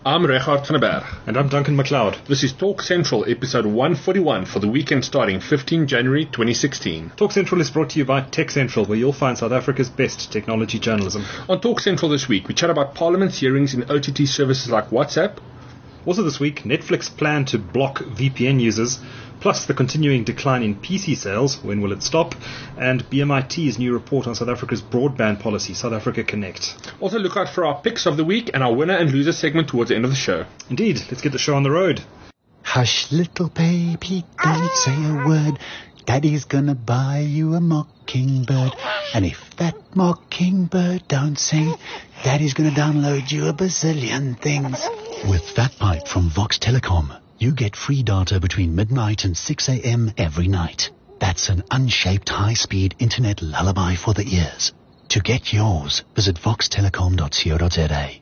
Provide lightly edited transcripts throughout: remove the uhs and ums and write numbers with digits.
I'm Regardt van der Berg. And I'm Duncan MacLeod. This is Talk Central, episode 141 for the weekend starting 15 January 2016. Talk Central is brought to you by Tech Central, where you'll find South Africa's best technology journalism. On Talk Central this week, we chat about Parliament's hearings in OTT services like WhatsApp. Also this week, Netflix plan to block VPN users, plus the continuing decline in PC sales, when will it stop, and BMIT's new report on South Africa's broadband policy, South Africa Connect. Also look out for our picks of the week and our winner and loser segment towards the end of the show. Indeed, let's get the show on the road. Hush, little baby, don't say a word. Daddy's gonna buy you a mockingbird. And if that mockingbird don't sing, Daddy's gonna download you a bazillion things. With that pipe from Vox Telecom, you get free data between midnight and 6 a.m. every night. That's an unshaped high-speed internet lullaby for the ears. To get yours, visit voxtelecom.co.za.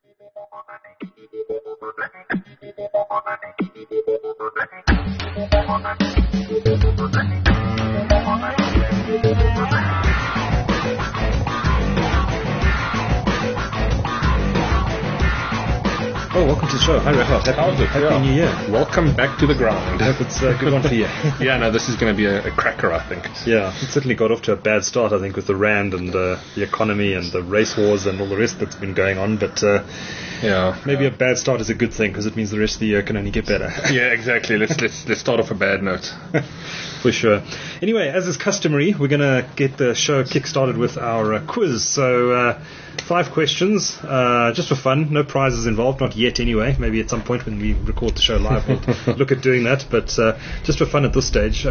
Oh, welcome to the show. Hi, Regardt. Happy New Year. Welcome back to the ground. I hope it's a good one for you. Yeah, no, this is going to be a cracker, I think. Yeah, it certainly got off to a bad start, I think, with the rand and the economy and the race wars and all the rest that's been going on. But yeah, maybe a bad start is a good thing, because it means the rest of the year can only get better. Yeah, exactly. Let's start off a bad note. For sure. Anyway, as is customary, we're going to get the show kick-started with our quiz. So 5 questions, just for fun. No prizes involved, not yet anyway. Maybe at some point when we record the show live we'll look at doing that, but just for fun at this stage.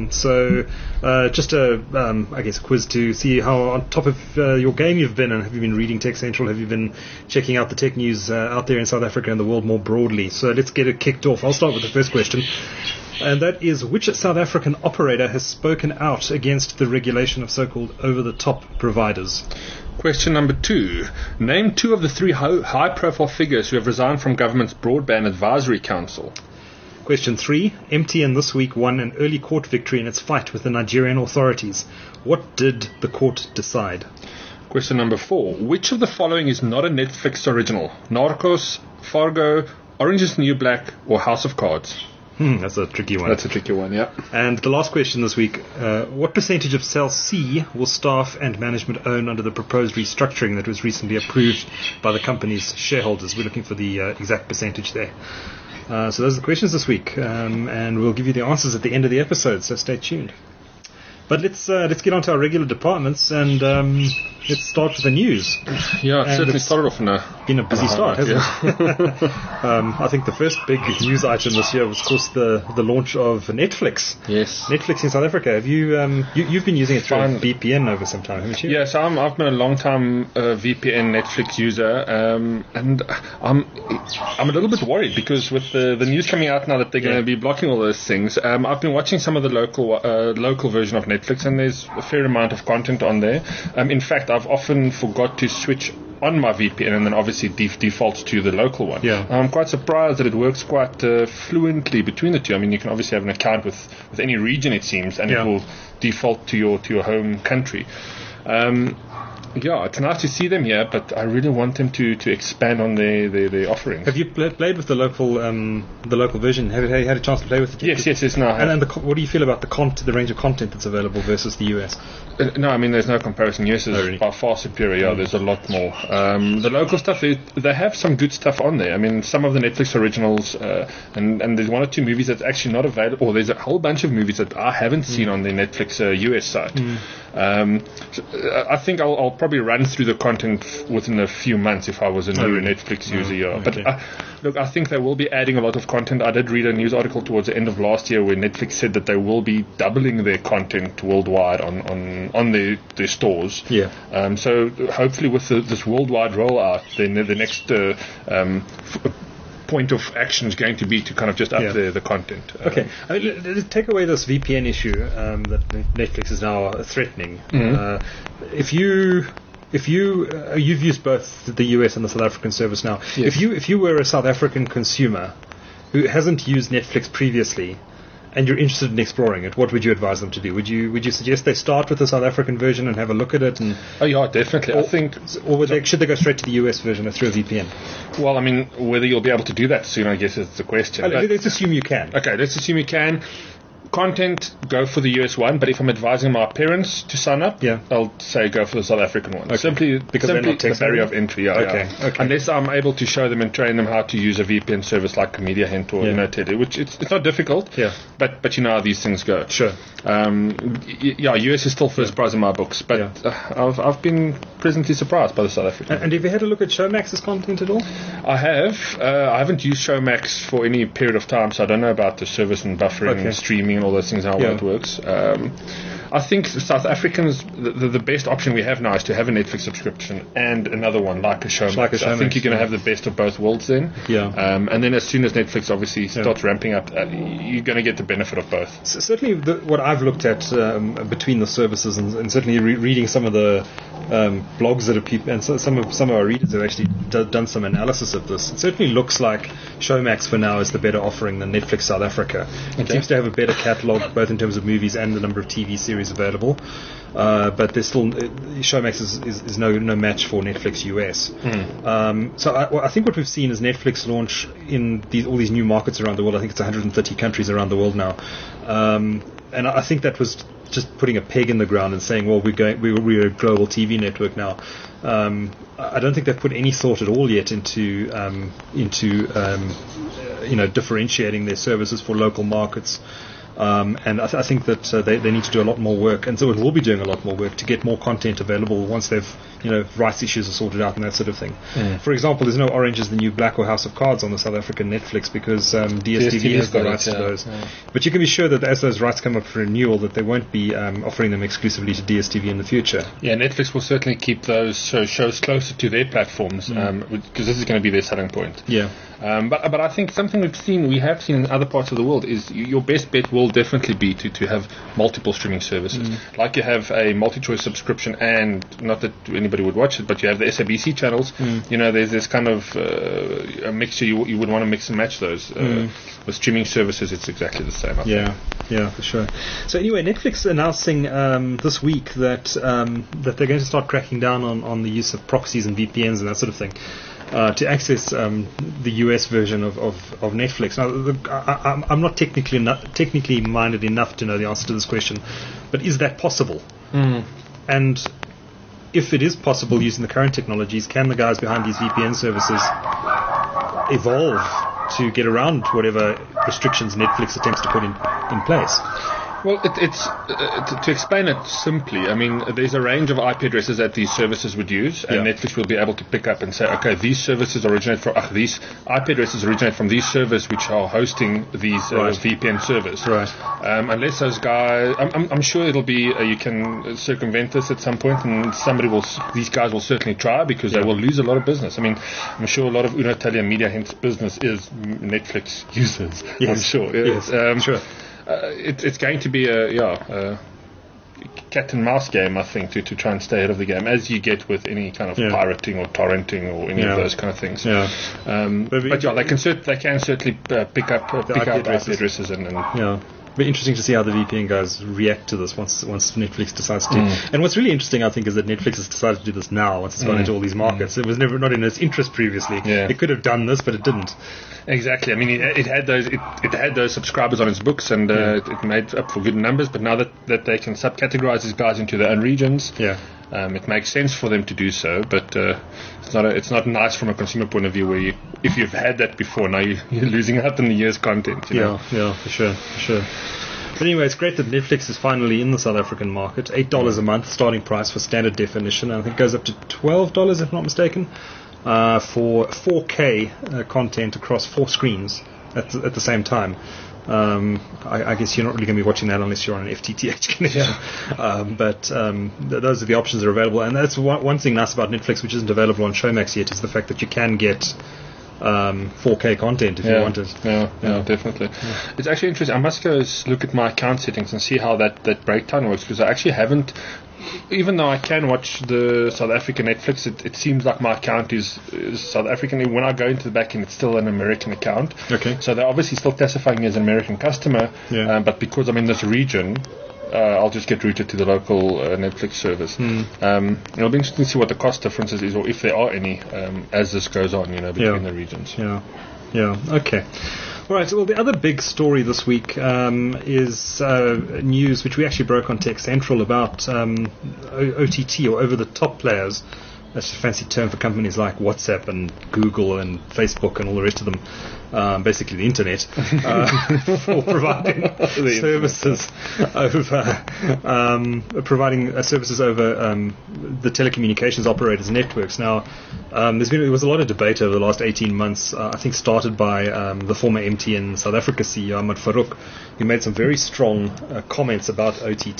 Just I guess a quiz to see how on top of your game you've been, and have you been reading Tech Central? Have you been checking out the tech news out there in South Africa and the world more broadly? So let's get it kicked off. I'll start with the first question. And that is, which South African operator has spoken out against the regulation of so-called over-the-top providers? Question number 2. Name 2 of the 3 high-profile figures who have resigned from government's Broadband Advisory Council. Question 3. MTN this week won an early court victory in its fight with the Nigerian authorities. What did the court decide? Question number 4. Which of the following is not a Netflix original? Narcos, Fargo, Orange is the New Black, or House of Cards? That's a tricky one. That's a tricky one, yeah. And the last question this week, what percentage of Cell C will staff and management own under the proposed restructuring that was recently approved by the company's shareholders? We're looking for the exact percentage there. So those are the questions this week, and we'll give you the answers at the end of the episode, so stay tuned. But let's get on to our regular departments, and let's start with the news. Yeah, it certainly started off in a busy start, hasn't it? I think the first big news item this year was, of course, the launch of Netflix. Yes. Netflix in South Africa. Have you you've been using it through VPN over some time, haven't you? Yeah, so I've been a long time VPN Netflix user, and I'm a little bit worried because with the news coming out now that they're going to be blocking all those things, I've been watching some of the local version of Netflix, and there's a fair amount of content on there. In fact, I've often forgot to switch on my VPN and then obviously defaults to the local one. Yeah. I'm quite surprised that it works quite fluently between the two. I mean, you can obviously have an account with any region, it seems, and it will default to your home country. Yeah, it's nice to see them here, but I really want them to expand on their offerings. Have you played with the local version? Have you had a chance to play with it? Yes. No. And what do you feel about the range of content that's available versus the US? No, I mean, there's no comparison. US is by far superior. Yeah, there's a lot more. The local stuff, they have some good stuff on there. I memean, some of the Netflix originals, and there's 1 or 2 movies that's actually not available, or there's a whole bunch of movies that I haven't seen on the Netflix US site. So I think I'll probably run through the content within a few months if I was a new Netflix user. Yeah. Okay. But look, I think they will be adding a lot of content. I did read a news article towards the end of last year where Netflix said that they will be doubling their content worldwide on their stores. Yeah. So hopefully with this worldwide rollout, then the next point of action is going to be to kind of just up the content. Okay. I mean, let's take away this VPN issue that Netflix is now threatening. If you've used both the US and the South African service now. Yes. If you were a South African consumer who hasn't used Netflix previously, and you're interested in exploring it, what would you advise them to do? Would you suggest they start with the South African version and have a look at it? And oh yeah, definitely. I think, or should they go straight to the US version through a VPN? Well, I mean, whether you'll be able to do that soon, I guess, is the question. Let's assume you can. Okay, let's assume you can. Content, go for the US one, but if I'm advising my parents to sign up, I'll say go for the South African one. Okay. Simply because they're not the barrier of entry. Okay. Unless I'm able to show them and train them how to use a VPN service like Media Hint or Teddy, which it's not difficult. But you know how these things go. Sure. US is still first prize in my books, but I've been pleasantly surprised by the South African. And have you had a look at Showmax's content at all? I have. I haven't used Showmax for any period of time, so I don't know about the service and buffering and streaming and all those things, how it works. I think South Africans, the best option we have now is to have a Netflix subscription and another one like a Showmax. I think you're going to have the best of both worlds then. And then as soon as Netflix obviously starts ramping up, you're going to get the benefit of both. So certainly what I've looked at between the services and certainly reading some of the blogs that are people, and some of our readers have actually done some analysis of this, it certainly looks like Showmax for now is the better offering than Netflix South Africa. It seems to have a better catalogue both in terms of movies and the number of TV series available, but there's still Showmax is no match for Netflix US. So I think what we've seen is Netflix launch in all these new markets around the world. I think it's 130 countries around the world now, and I think that was just putting a peg in the ground and saying, well, we're a global TV network now. I don't think they've put any thought at all yet into differentiating their services for local markets. And I think that they need to do a lot more work, and so it will be doing a lot more work to get more content available once they've rights issues are sorted out and that sort of thing. For example, there's no Orange is the New Black or House of Cards on the South African Netflix because DSTV has the rights to those. But you can be sure that as those rights come up for renewal, that they won't be offering them exclusively to DSTV in the future. Yeah, Netflix will certainly keep those shows closer to their platforms because this is going to be their selling point. But I think something we have seen in other parts of the world is your best bet will definitely be to have multiple streaming services. Like you have a multi-choice subscription, and not that anybody would watch it, but you have the SABC channels. There's this kind of a mixture. You would want to mix and match those. With streaming services, it's exactly the same. I think. Yeah, for sure. So anyway, Netflix announcing this week that they're going to start cracking down on the use of proxies and VPNs and that sort of thing. To access the US version of Netflix. Now, I'm not technically minded enough to know the answer to this question, but is that possible? And if it is possible using the current technologies, can the guys behind these VPN services evolve to get around whatever restrictions Netflix attempts to put in place? Well, it's to explain it simply. I mean, there's a range of IP addresses that these services would use, and Netflix will be able to pick up and say, okay, these services originate from these IP addresses originate from these servers which are hosting these VPN servers. Unless those guys, I'm sure it'll be you can circumvent this at some point, and these guys will certainly try because they will lose a lot of business. I mean, I'm sure a lot of Unatel and Media Hint's business is Netflix users. I'm sure. Sure. It's going to be a cat and mouse game, I think, to try and stay ahead of the game, as you get with any kind of pirating or torrenting or any of those kind of things. They can certainly pick up IP addresses and It'll be interesting to see how the VPN guys react to this once Netflix decides to. And what's really interesting, I think, is that Netflix has decided to do this now once it's gone into all these markets. It was never not in its interest previously. It could have done this, but it didn't. Exactly. I mean, it had those subscribers on its books, and it made up for good numbers. But now that they can subcategorize these guys into their own regions, it makes sense for them to do so. But it's not nice from a consumer point of view where if you've had that before, now you're losing out on the year's content. For sure. But anyway, it's great that Netflix is finally in the South African market. $8 a month starting price for standard definition, and I think it goes up to $12 if I'm not mistaken. For 4K content across 4 screens at the same time. I guess you're not really going to be watching that unless you're on an FTTH connection. But those are the options that are available. And that's one thing nice about Netflix, which isn't available on Showmax yet, is the fact that you can get 4K content if you want it. Yeah, definitely. Yeah. It's actually interesting. I must go look at my account settings and see how that breakdown works, because I actually haven't. Even though I can watch the South African Netflix, it seems like my account is South African. When I go into the back end, it's still an American account. Okay. So they're obviously still classifying me as an American customer. Yeah. But because I'm in this region, I'll just get routed to the local Netflix service. It'll be interesting to see what the cost differences is, or if there are any, as this goes on, between the regions. Yeah. Okay. All right. Well, the other big story this week is news which we actually broke on Tech Central about OTT, or over-the-top players. That's a fancy term for companies like WhatsApp and Google and Facebook and all the rest of them, basically the internet, for providing services over the telecommunications operators' networks. Now, there was a lot of debate over the last 18 months. I think started by the former MTN South Africa CEO Ahmad Farouk, who made some very strong comments about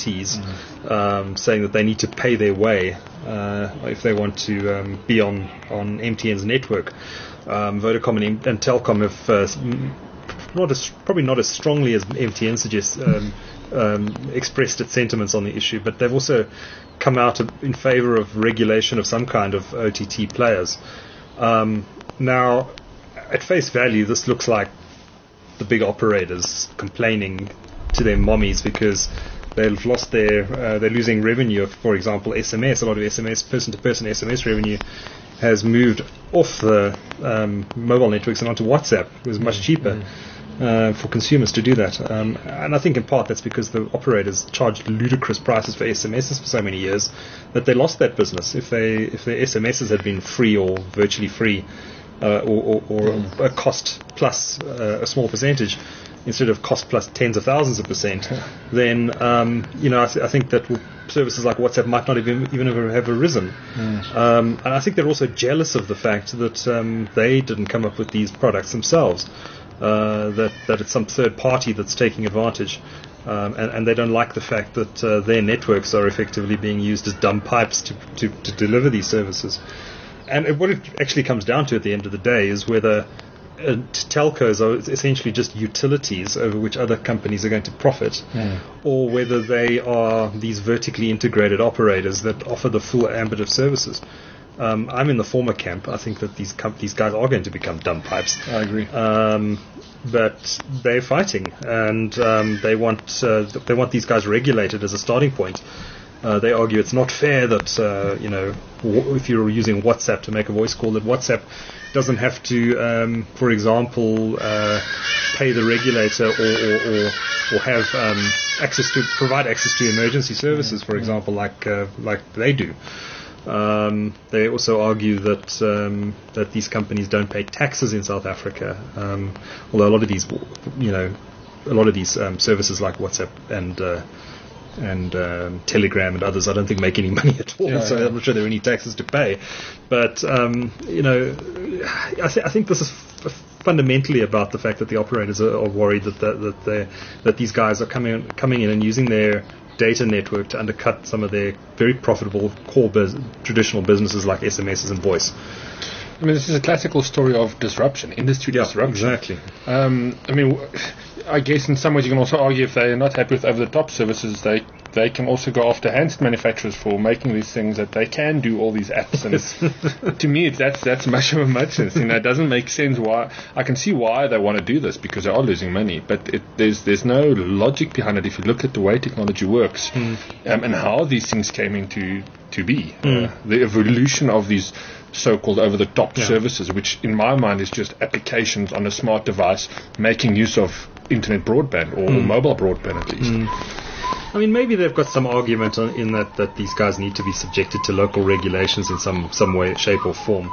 OTTs, saying that they need to pay their way if they want to be on MTN's network. Vodacom and Telkom have probably not as strongly as MTN suggests expressed its sentiments on the issue, but they've also come out in favour of regulation of some kind of OTT players. Now, at face value, this looks like the big operators complaining to their mommies because they've lost they're losing revenue. For example, SMS, a lot of SMS, person-to-person SMS revenue has moved off the mobile networks and onto WhatsApp. It was much cheaper for consumers to do that. And I think in part that's because the operators charged ludicrous prices for SMSs for so many years that they lost that business. If their SMSs had been free or virtually free, or a cost plus a small percentage, instead of cost plus tens of thousands of percent, then I think that services like WhatsApp might not even have arisen. And I think they're also jealous of the fact that they didn't come up with these products themselves, that it's some third party that's taking advantage, and they don't like the fact that their networks are effectively being used as dumb pipes to deliver these services. And what it actually comes down to at the end of the day is whether telcos are essentially just utilities over which other companies are going to profit, or whether they are these vertically integrated operators that offer the full ambit of services. I'm in the former camp. I think that these guys are going to become dumb pipes. I agree. But they're fighting, and they want these guys regulated as a starting point. They argue it's not fair that if you're using WhatsApp to make a voice call, that WhatsApp doesn't have to, for example, pay the regulator or have provide access to emergency services, for example, like they do. They also argue that these companies don't pay taxes in South Africa, although a lot of these services like WhatsApp and Telegram and others, I don't think make any money at all. So I'm not sure there are any taxes to pay. But I think this is fundamentally about the fact that the operators are worried that these guys are coming in and using their data network to undercut some of their very profitable core traditional businesses like SMSs and voice. I mean, this is a classical story of disruption, industry disruption. Exactly. I guess in some ways you can also argue if they're not happy with over-the-top services, they can also go after handset manufacturers for making these things that they can do all these apps. And to me, that's much of a muchness. It doesn't make sense why. I can see why they want to do this because they are losing money, but there's no logic behind it if you look at the way technology works and how these things came into to be. The evolution of these so-called over-the-top services, which in my mind is just applications on a smart device making use of internet broadband or mobile broadband at least. I mean, maybe they've got some argument in that these guys need to be subjected to local regulations in some way, shape or form.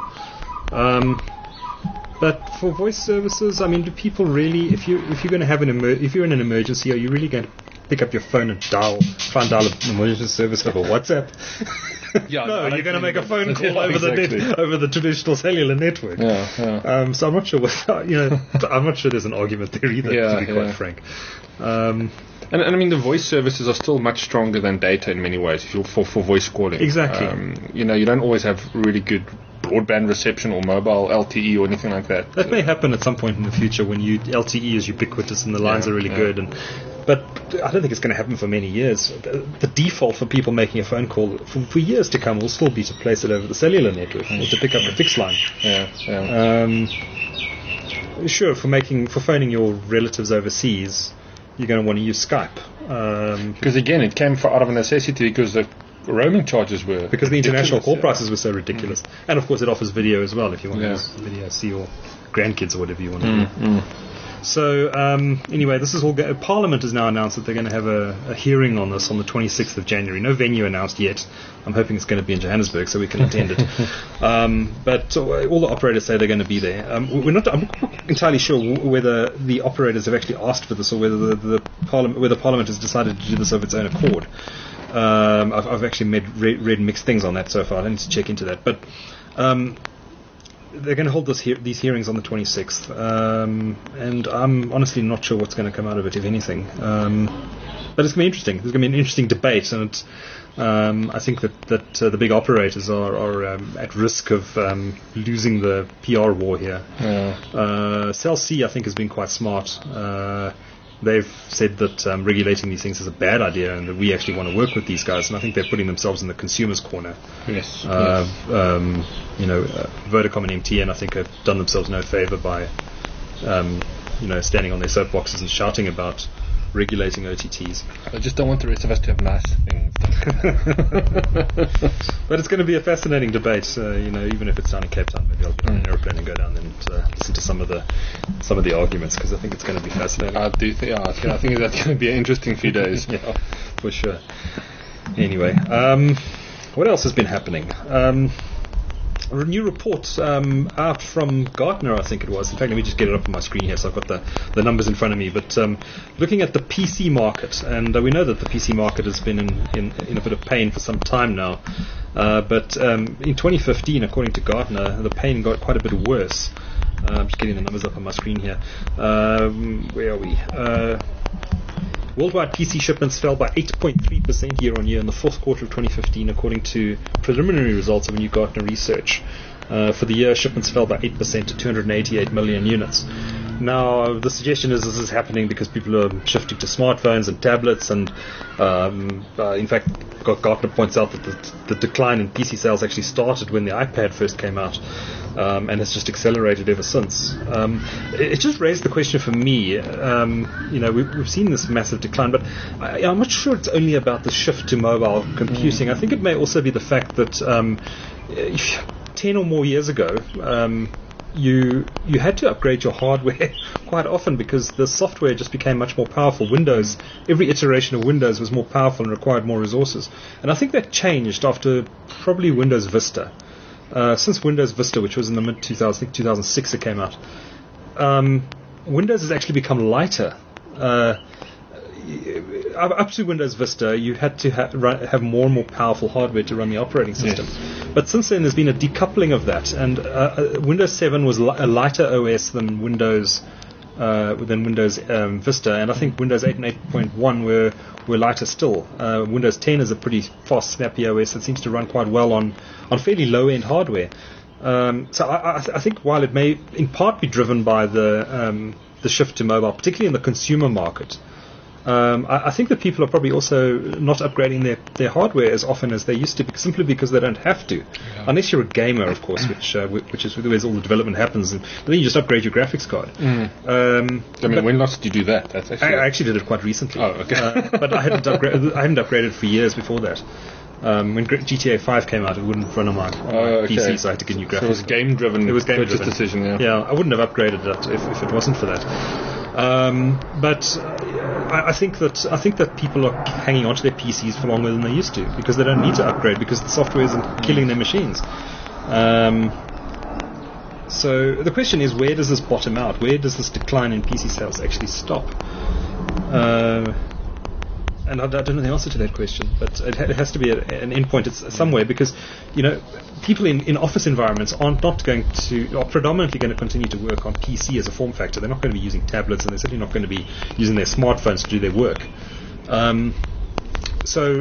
But for voice services, I mean, do people really, if you're going to have if you're in an emergency, are you really going to pick up your phone and dial an emergency service over WhatsApp? No, you're going to make a phone call over the traditional cellular network. So I'm not sure. I'm not sure there's an argument there either. To be quite frank. And I mean, the voice services are still much stronger than data in many ways for voice calling. Exactly. You don't always have really good broadband reception or mobile LTE or anything like that. That may happen at some point in the future when LTE is ubiquitous and the lines are really good. But I don't think it's going to happen for many years. The default for people making a phone call for years to come will still be to place it over the cellular network or to pick up a fixed line. Sure, for phoning your relatives overseas, you're going to want to use Skype. Because again, it came out of a necessity because the roaming charges were because the international call prices were so ridiculous, and of course it offers video as well if you want to use video, see your grandkids or whatever you want to do. So anyway, this is all. Parliament has now announced that they're going to have a hearing on this on the 26th of January. No venue announced yet. I'm hoping it's going to be in Johannesburg so we can attend it. But all the operators say they're going to be there. I'm not entirely sure whether the operators have actually asked for this or whether the Parliament has decided to do this of its own accord. I've actually read mixed things on that so far. I need to check into that, but. They're going to hold these hearings on the 26th, and I'm honestly not sure what's going to come out of it, if anything. But it's going to be interesting. There's going to be an interesting debate, and I think that the big operators are at risk of losing the PR war here. Cell C, I think, has been quite smart. They've said that regulating these things is a bad idea and that we actually want to work with these guys, and I think they're putting themselves in the consumer's corner. Yes. Vodacom and MTN, I think, have done themselves no favor by standing on their soapboxes and shouting about regulating OTTs. I just don't want the rest of us to have nice things. But it's going to be a fascinating debate. Even if it's down in Cape Town, maybe I'll get on an aeroplane and go down and listen to some of the arguments, because I think it's going to be fascinating. I do think. I think that's going to be an interesting few days. Yeah, for sure. Anyway, what else has been happening? A new report out from Gartner, I think it was. In fact, let me just get it up on my screen here so I've got the numbers in front of me. But looking at the PC market, and we know that the PC market has been in a bit of pain for some time now. But in 2015, according to Gartner, the pain got quite a bit worse. I'm just getting the numbers up on my screen here. Where are we? Worldwide PC shipments fell by 8.3% year-on-year in the fourth quarter of 2015, according to preliminary results of a new Gartner research. For the year, shipments fell by 8% to 288 million units. Now, the suggestion is this is happening because people are shifting to smartphones and tablets, and in fact, Gartner points out that the decline in PC sales actually started when the iPad first came out, and has just accelerated ever since. It just raised the question for me. We've seen this massive decline, but I'm not sure it's only about the shift to mobile computing. I think it may also be the fact that 10 or more years ago, you had to upgrade your hardware quite often because the software just became much more powerful. Every iteration of Windows was more powerful and required more resources. And I think that changed after probably Windows Vista. Since Windows Vista, which was in the mid-2000s, I think 2006 it came out, Windows has actually become lighter. Up to Windows Vista, you had to have more and more powerful hardware to run the operating system. Yes. But since then, there's been a decoupling of that, and Windows 7 was a lighter OS than Windows Vista, and I think Windows 8 and 8.1 were lighter still. Windows 10 is a pretty fast, snappy OS that seems to run quite well on fairly low-end hardware. So I think while it may in part be driven by the shift to mobile, particularly in the consumer market, I think that people are probably also not upgrading their hardware as often as they used to, simply because they don't have to, unless you're a gamer, of course, which is where all the development happens. And then you just upgrade your graphics card. When last did you do that? I actually did it quite recently. Oh, okay. But I hadn't upgraded for years before that. When GTA 5 came out, it wouldn't run on my PC, so I had to get new graphics. So it was game-driven. It was game-driven decision. Yeah, I wouldn't have upgraded that if it wasn't for that. But I think that people are hanging on to their PCs for longer than they used to because they don't need to upgrade because the software isn't killing their machines. So the question is, where does this bottom out? Where does this decline in PC sales actually stop? And I don't know the answer to that question, but it has to be an endpoint. It's somewhere because, people in office environments are predominantly going to continue to work on PC as a form factor. They're not going to be using tablets, and they're certainly not going to be using their smartphones to do their work. So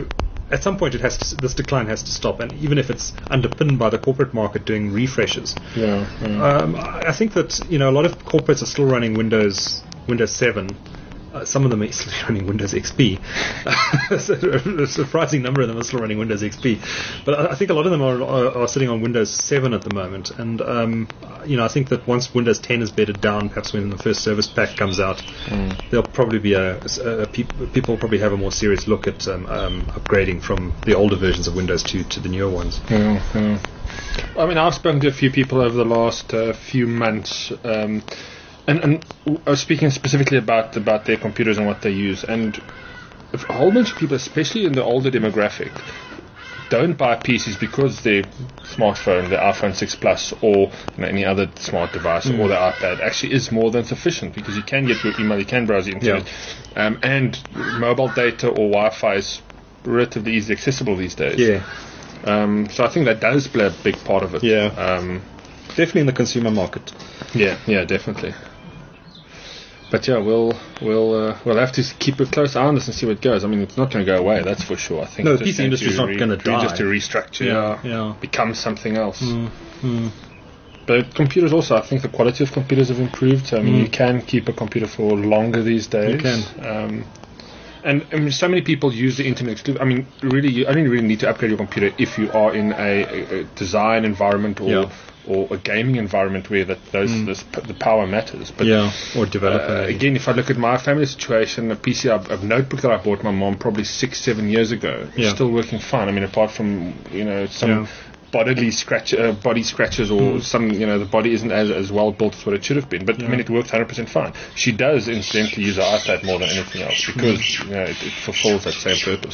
at some point this decline has to stop, and even if it's underpinned by the corporate market doing refreshes. I think that a lot of corporates are still running Windows 7. Some of them are still running Windows XP. A surprising number of them are still running Windows XP. But I think a lot of them are sitting on Windows 7 at the moment. And, I think that once Windows 10 is bedded down, perhaps when the first service pack comes out, there'll probably be people will probably have a more serious look at upgrading from the older versions of Windows to the newer ones. I mean, I've spoken to a few people over the last few months, and I was speaking specifically about their computers and what they use, and a whole bunch of people, especially in the older demographic, don't buy PCs because their smartphone, their iPhone 6 Plus, or any other smart device, or their iPad actually is more than sufficient, because you can get your email, you can browse the internet, and mobile data or Wi-Fi is relatively easily accessible these days. So I think that does play a big part of it. Definitely in the consumer market. Yeah, definitely. But we'll have to keep a close eye on this and see what it goes. I mean, it's not going to go away, that's for sure. I think the PC industry is not going to die. Just to restructure, become something else. But computers also, I think the quality of computers have improved. So, I mean, you can keep a computer for longer these days. You can. And I mean, so many people use the internet. I mean, really, you only really need to upgrade your computer if you are in a design environment or a gaming environment where the power matters. But or developer. Again, if I look at my family situation, a PC, a notebook that I bought my mom probably 6-7 years ago, is still working fine. I mean, apart from some body scratches or some, the body isn't as well built as what it should have been. But I mean, it works 100% fine. She does incidentally use her iPad more than anything else because it fulfills that same purpose.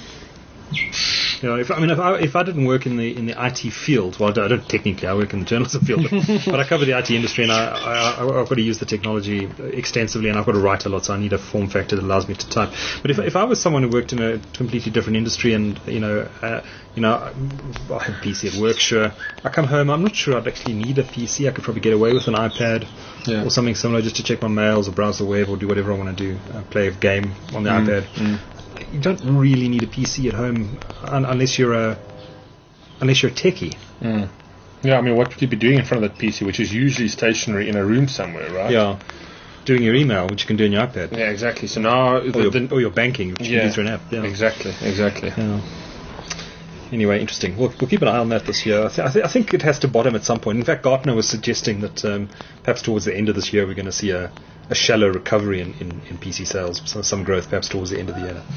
If I didn't work in the IT field, well, I don't technically. I work in the journalism field, but I cover the IT industry, and I've got to use the technology extensively, and I've got to write a lot, so I need a form factor that allows me to type. But if I was someone who worked in a completely different industry, and I have a PC at work, sure. I come home, I'm not sure I'd actually need a PC. I could probably get away with an iPad or something similar, just to check my mails or browse the web or do whatever I want to do. Play a game on the iPad. You don't really need a PC at home unless you're a techie. I mean, what would you be doing in front of that PC, which is usually stationary in a room somewhere, right? Yeah, doing your email, which you can do on your iPad. Yeah, exactly. So now, or your banking, which you can do through an app. Yeah. Exactly. Yeah. Anyway, interesting. We'll keep an eye on that this year. I think it has to bottom at some point. In fact, Gartner was suggesting that perhaps towards the end of this year we're going to see a shallow recovery in PC sales, some growth perhaps towards the end of the year.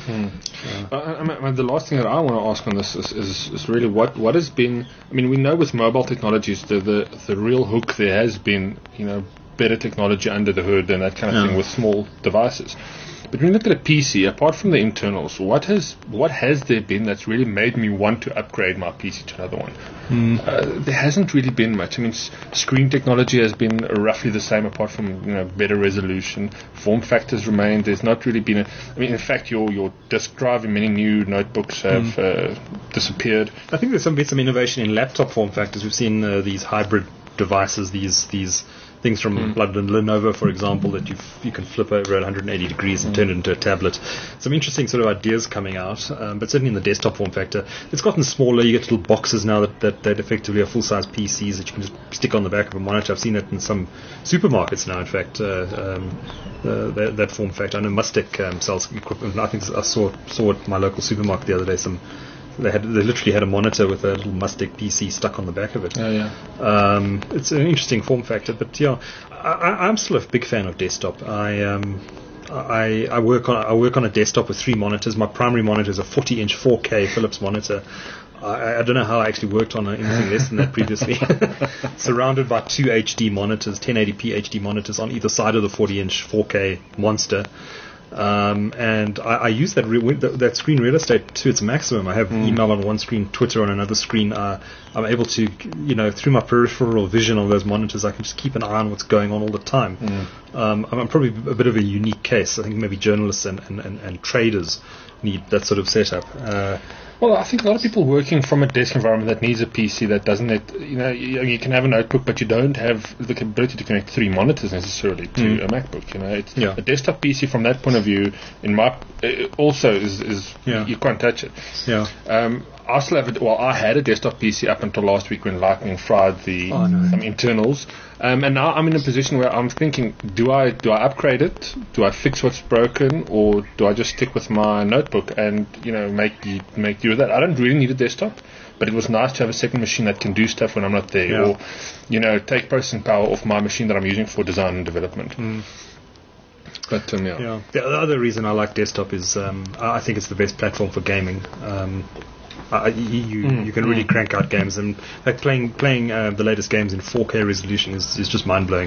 The last thing that I want to ask on this is really what has been. I mean, we know with mobile technologies the real hook there has been better technology under the hood and that kind of thing with small devices. But when you look at a PC, apart from the internals, what has there been that's really made me want to upgrade my PC to another one? There hasn't really been much. I mean, screen technology has been roughly the same, apart from better resolution. Form factors remain. There's not really been in fact, your disk drive in many new notebooks have disappeared. I think there's been some innovation in laptop form factors. We've seen these hybrid devices, these things from Lenovo, for example, that you can flip over at 180 degrees and turn it into a tablet. Some interesting sort of ideas coming out, but certainly in the desktop form factor, it's gotten smaller. You get little boxes now that effectively are full-size PCs that you can just stick on the back of a monitor. I've seen it in some supermarkets now, in fact, that form factor. I know Mustek sells equipment. I think I saw at my local supermarket the other day They literally had a monitor with a little Mustek PC stuck on the back of it. It's an interesting form factor, but I'm still a big fan of desktop. I work on a desktop with 3 monitors. My primary monitor is a 40-inch 4K Philips monitor. I don't know how I actually worked on anything less than that previously. Surrounded by 2 HD monitors, 1080p HD monitors on either side of the 40-inch 4K monster. And I use that screen real estate to its maximum. I have email on one screen, Twitter on another screen. I'm able to, through my peripheral vision on those monitors, I can just keep an eye on what's going on all the time. I'm probably a bit of a unique case. I think maybe journalists and traders need that sort of setup. Well, I think a lot of people working from a desk environment that needs a PC that doesn't you can have a notebook, but you don't have the ability to connect 3 monitors necessarily to a MacBook. It's a desktop PC from that point of view. In my also is you can't touch it. Yeah. I still have it. Well, I had a desktop PC up until last week when Lightning fried some internals, and now I'm in a position where I'm thinking: do I upgrade it? Do I fix what's broken, or do I just stick with my notebook and make do with that? I don't really need a desktop, but it was nice to have a second machine that can do stuff when I'm not there, or take processing power off my machine that I'm using for design and development. But The other reason I like desktop is I think it's the best platform for gaming. You can really crank out games, and playing the latest games in 4K resolution is just mind blowing.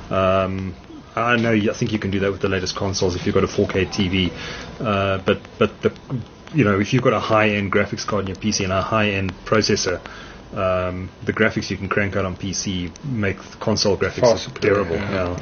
I think you can do that with the latest consoles if you've got a 4K TV, but if you've got a high end graphics card in your PC and a high end processor, the graphics you can crank out on PC make console graphics terrible.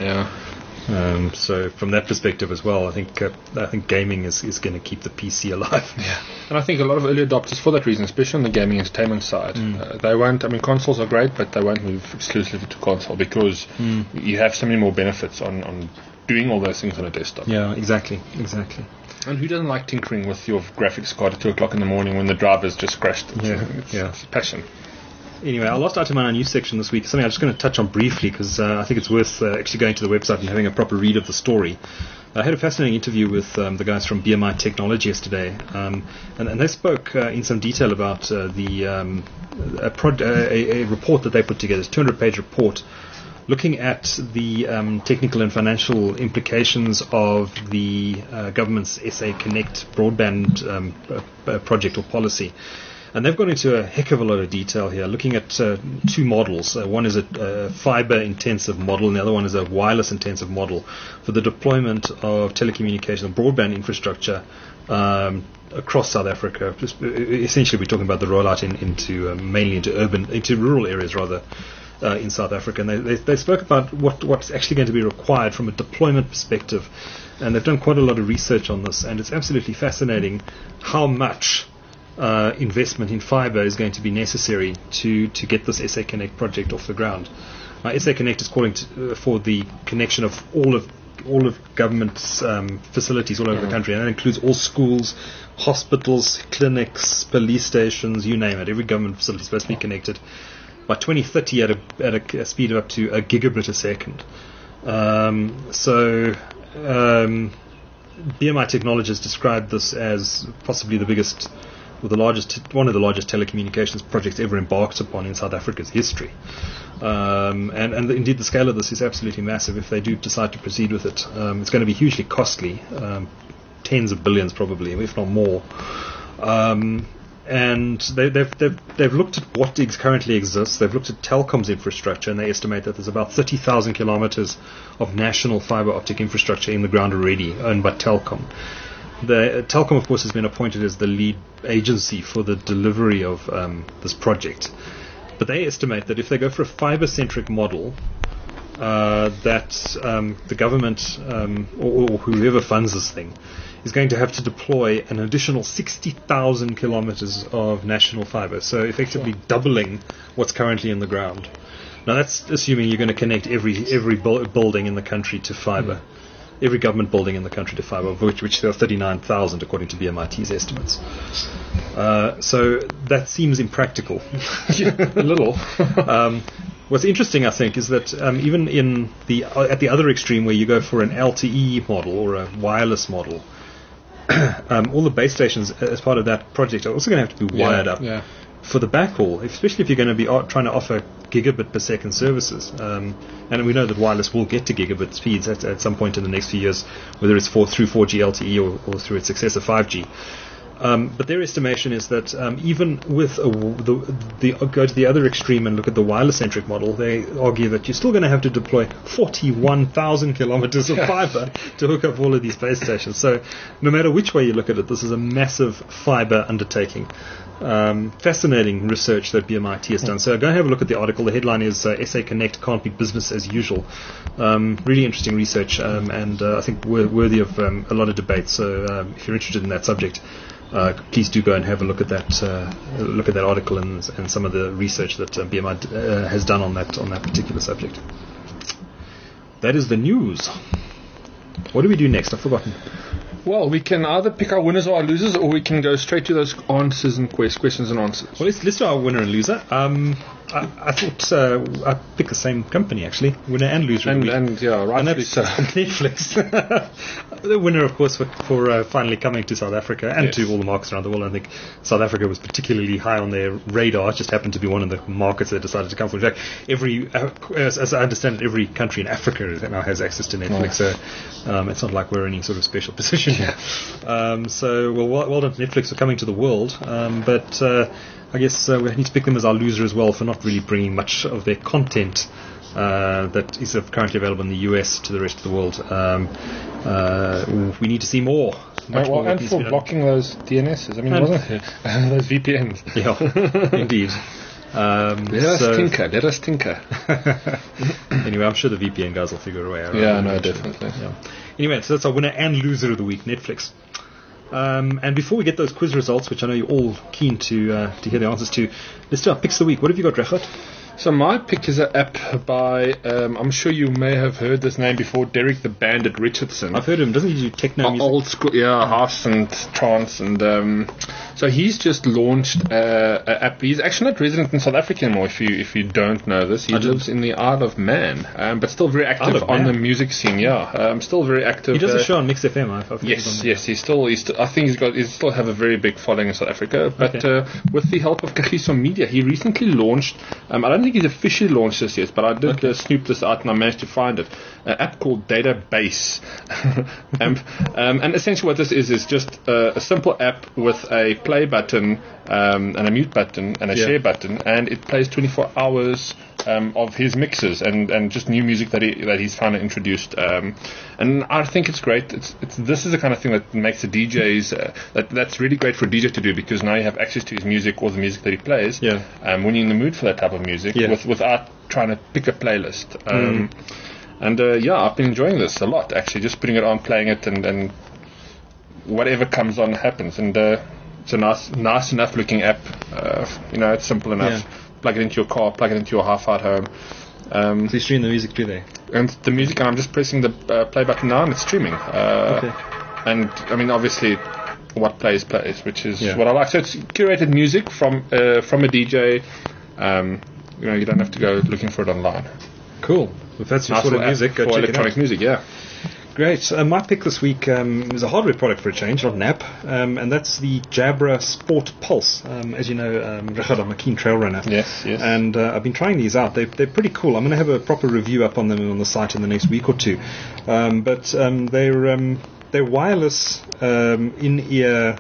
So from that perspective as well, I think gaming is going to keep the PC alive. Yeah, and I think a lot of early adopters for that reason, especially on the gaming entertainment side, they won't. I mean, consoles are great, but they won't move exclusively to console because you have so many more benefits on doing all those things on a desktop. Yeah, exactly. And who doesn't like tinkering with your graphics card at 2:00 in the morning when the driver's just crashed? It's passion. Anyway, our last item on our news section this week is something I'm just going to touch on briefly because I think it's worth actually going to the website and having a proper read of the story. I had a fascinating interview with the guys from BMI Technology yesterday, and they spoke in some detail about a report that they put together, it's a 200-page report, looking at the technical and financial implications of the government's SA Connect broadband project or policy. And they've gone into a heck of a lot of detail here, looking at 2 models. One is a fiber-intensive model, and the other one is a wireless-intensive model for the deployment of telecommunications and broadband infrastructure across South Africa. Essentially, we're talking about the rollout mainly into rural areas rather. In South Africa, and they spoke about what's actually going to be required from a deployment perspective, and they've done quite a lot of research on this, and it's absolutely fascinating how much investment in fibre is going to be necessary to get this SA Connect project off the ground. SA Connect is calling for the connection of all of government's facilities all over the country, and that includes all schools, hospitals, clinics, police stations, you name it. Every government facility is supposed to be connected by 2030 at a speed of up to a gigabit a second. BMI Technologies described this as possibly the biggest, or one of the largest telecommunications projects ever embarked upon in South Africa's history. And indeed, the scale of this is absolutely massive. If they do decide to proceed with it, it's going to be hugely costly, tens of billions probably, if not more. And they've looked at what currently exists. They've looked at Telkom's infrastructure, and they estimate that there's about 30,000 kilometers of national fiber optic infrastructure in the ground already, owned by Telkom. Telkom, of course, has been appointed as the lead agency for the delivery of this project. But they estimate that if they go for a fiber-centric model, that the government or whoever funds this thing is going to have to deploy an additional 60,000 kilometers of national fiber, so effectively doubling what's currently in the ground. Now that's assuming you're going to connect every building in the country to fiber, every government building in the country to fiber, which there are 39,000 according to BMIT's estimates. So that seems impractical. A little. What's interesting, I think, is that even at the other extreme where you go for an LTE model or a wireless model, all the base stations as part of that project are also going to have to be wired up for the backhaul, especially if you're going to be trying to offer gigabit per second services. And we know that wireless will get to gigabit speeds at some point in the next few years, whether it's through 4G LTE or through its successor 5G. But their estimation is that even with go to the other extreme and look at the wireless-centric model, they argue that you're still going to have to deploy 41,000 kilometers of fiber to hook up all of these base stations. So no matter which way you look at it, this is a massive fiber undertaking. Fascinating research that BMIT has done. So go and have a look at the article. The headline is SA Connect can't be business as usual. Really interesting research, and I think worthy of a lot of debate. So if you're interested in that subject, please do go and have a look at that article and some of the research that BMI has done on that particular subject. That is the news. What do we do next? I've forgotten. Well, we can either pick our winners or our losers, or we can go straight to those answers and questions and answers. Well, let's do our winner and loser. I thought I'd pick the same company, actually. Winner and loser. And yeah, rightfully so. Netflix. The winner, of course, for finally coming to South Africa and to all the markets around the world. I think South Africa was particularly high on their radar. It just happened to be one of the markets they decided to come for. In fact, as I understand it, every country in Africa now has access to Netflix. So it's not like we're in any sort of special position here. So, well done to Netflix for coming to the world. But I guess we need to pick them as our loser as well for not really bringing much of their content that is currently available in the US to the rest of the world. We need to see more. More and for blocking those DNSs. I mean, wasn't it? Those VPNs. Yeah, indeed. Let us tinker. Anyway, I'm sure the VPN guys will figure a way out. Yeah, no, definitely. Yeah. Anyway, so that's our winner and loser of the week, Netflix. And before we get those quiz results, which I know you're all keen to hear the answers to, let's do our picks of the week. What have you got, Regardt? So my pick is an app by, I'm sure you may have heard this name before, Derek the Bandit Richardson. I've heard him. Doesn't he do techno music? Old school, yeah, house and trance. And so he's just launched an app. He's actually not resident in South Africa anymore, if you don't know this. He lives in the Isle of Man, but still very active on the music scene, yeah. Still very active. He does a show on Mix FM, Yes, he's still, I think he still have a very big following in South Africa. But with the help of Kagiso Media, he recently launched, I don't think he's officially launched this yet, but I did snoop this out and I managed to find it. An app called Database. And essentially what this is just a simple app with a play button and a mute button and a share button, and it plays 24 hours of his mixes and just new music that he's finally introduced. And I think it's great. This is the kind of thing that makes the DJs that's really great for a DJ to do, because now you have access to his music or the music that he plays. When you're in the mood for that type of music, without trying to pick a playlist. And I've been enjoying this a lot, actually, just putting it on, playing it, and whatever comes on happens. And it's a nice enough looking app. It's simple enough. Plug it into your car, plug it into your hi-fi at home. So you stream the music, do they? And the music, and I'm just pressing the play button now, and it's streaming. And I mean, obviously, what plays, which is what I like. So it's curated music from a DJ. You don't have to go looking for it online. Cool. If that's your sort of music, go check it out. Electronic music, yeah. Great. My pick this week is a hardware product for a change, not an app, and that's the Jabra Sport Pulse. As you know, Regardt, I'm a keen trail runner. Yes. And I've been trying these out. They're pretty cool. I'm going to have a proper review up on them on the site in the next week or two. But they're wireless in-ear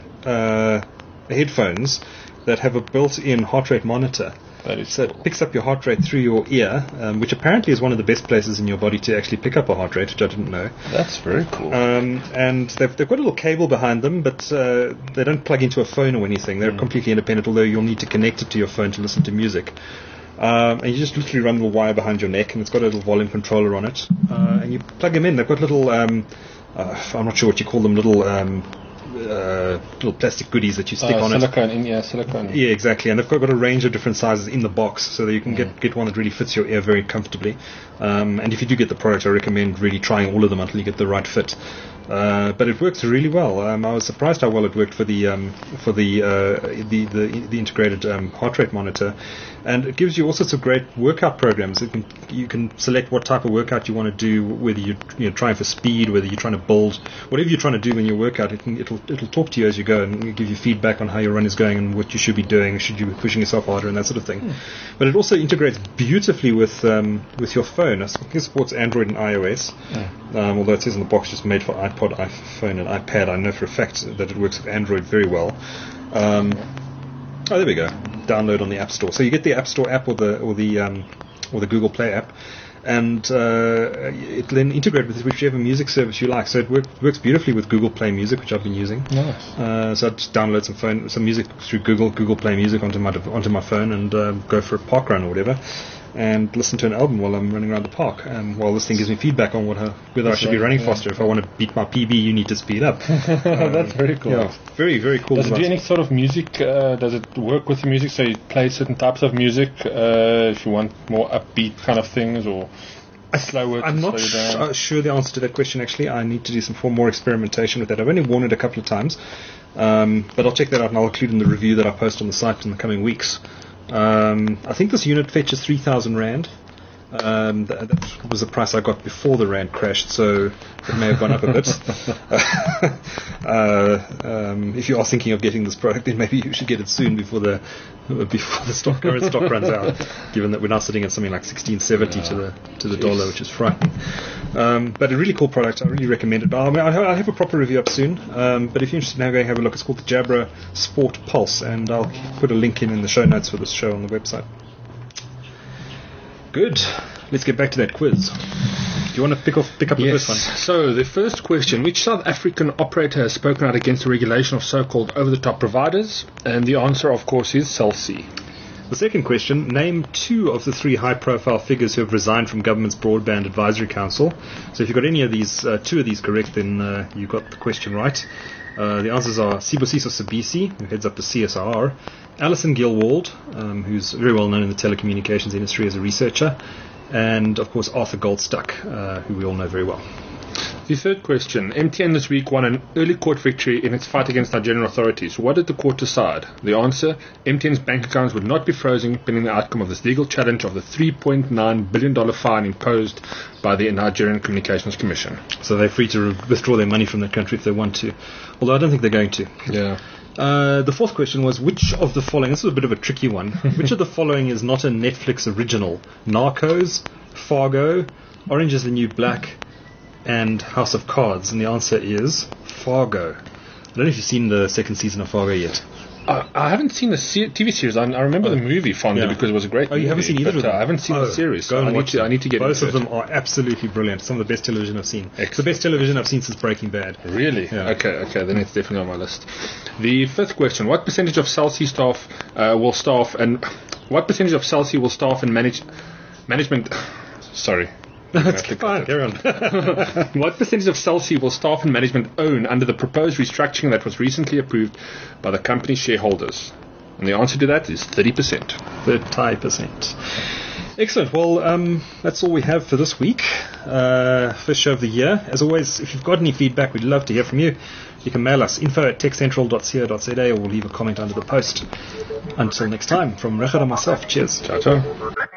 headphones that have a built-in heart rate monitor. So it picks up your heart rate through your ear, which apparently is one of the best places in your body to actually pick up a heart rate, which I didn't know. That's very cool. And they've got a little cable behind them, but they don't plug into a phone or anything. They're completely independent, although you'll need to connect it to your phone to listen to music. And you just literally run a little wire behind your neck, and it's got a little volume controller on it. And you plug them in. They've got little, I'm not sure what you call them, little plastic goodies that you stick on silicone. Yeah, exactly. And they've got a range of different sizes in the box, so that you can get one that really fits your ear very comfortably. And if you do get the product, I recommend really trying all of them until you get the right fit. But it works really well. I was surprised how well it worked for the integrated heart rate monitor, and it gives you all sorts of great workout programs. You can select what type of workout you want to do, whether you're trying for speed, whether you're trying to build, whatever you're trying to do when you work out. It'll talk to you as you go and give you feedback on how your run is going and what you should be doing. Should you be pushing yourself harder and that sort of thing. But it also integrates beautifully with your phone. I think it supports Android and iOS. Although it says in the box just made for iPod, iPhone, and iPad. I know for a fact that it works with Android very well. There we go. Download on the App Store. So you get the App Store app or the Google Play app, and it then integrates with whichever music service you like. So it works beautifully with Google Play Music, which I've been using. Nice. So I just download some music through Google Play Music onto my phone and go for a park run or whatever. and listen to an album while I'm running around the park, and while this thing gives me feedback on whether I should be running faster. If I want to beat my PB, you need to speed up. That's very cool. Yeah, very, very cool. Does it do any sort of music? Does it work with the music? So you play certain types of music if you want more upbeat kind of things, or slower? I'm not sure the answer to that question, actually. I need to do some more experimentation with that. I've only worn it a couple of times, but I'll check that out and I'll include in the review that I post on the site in the coming weeks. I think this unit fetches 3,000 Rand. That was the price I got before the Rand crashed, so it may have gone up a bit. If you are thinking of getting this product, then maybe you should get it soon before the current stock runs out, given that we're now sitting at something like 16.70 to the dollar, which is frightening. But a really cool product. I really recommend it. I'll have a proper review up soon, but if you're interested now, go and have a look. It's called the Jabra Sport Pulse, and I'll put a link in the show notes for this show on the website. Good. Let's get back to that quiz. Do you want to pick up the first one? So the first question: which South African operator has spoken out against the regulation of so-called over-the-top providers? And the answer, of course, is Cell C. The second question: name 2 of the 3 high-profile figures who have resigned from government's Broadband Advisory Council. So if you've got any of these, 2 of these correct, then you got the question right. The answers are Sibusiso Sibisi, who heads up the CSIR, Alison Gilwald, who's very well known in the telecommunications industry as a researcher, and of course Arthur Goldstuck, who we all know very well. The third question: MTN this week won an early court victory in its fight against Nigerian authorities. What did the court decide? The answer: MTN's bank accounts would not be frozen pending the outcome of this legal challenge of the $3.9 billion fine imposed by the Nigerian Communications Commission. So they're free to withdraw their money from that country if they want to, although I don't think they're going to. Yeah. The fourth question was, which of the following, this is a bit of a tricky one, which of the following is not a Netflix original? Narcos, Fargo, Orange is the New Black, and House of Cards? And the answer is Fargo. I don't know if you've seen the second season of Fargo yet. I haven't seen the TV series. I remember the movie fondly because it was a great movie. You haven't seen either of them? I haven't seen the series. Go and watch it. I need to get Both into of them are absolutely brilliant. Some of the best television I've seen. Excellent. It's the best television I've seen since Breaking Bad. Really? Yeah. Okay, then it's definitely on my list. The fifth question: what percentage of Cell C staff will staff and management? Sorry. That's fine, carry on. What percentage of Cell C will staff and management own under the proposed restructuring that was recently approved by the company's shareholders? And the answer to that is 30%. 30%. Excellent. Well, that's all we have for this week. First show of the year. As always, if you've got any feedback, we'd love to hear from you. You can mail us info@techcentral.co.za or we'll leave a comment under the post. Until next time, from Richard and myself, cheers. Ciao, ciao.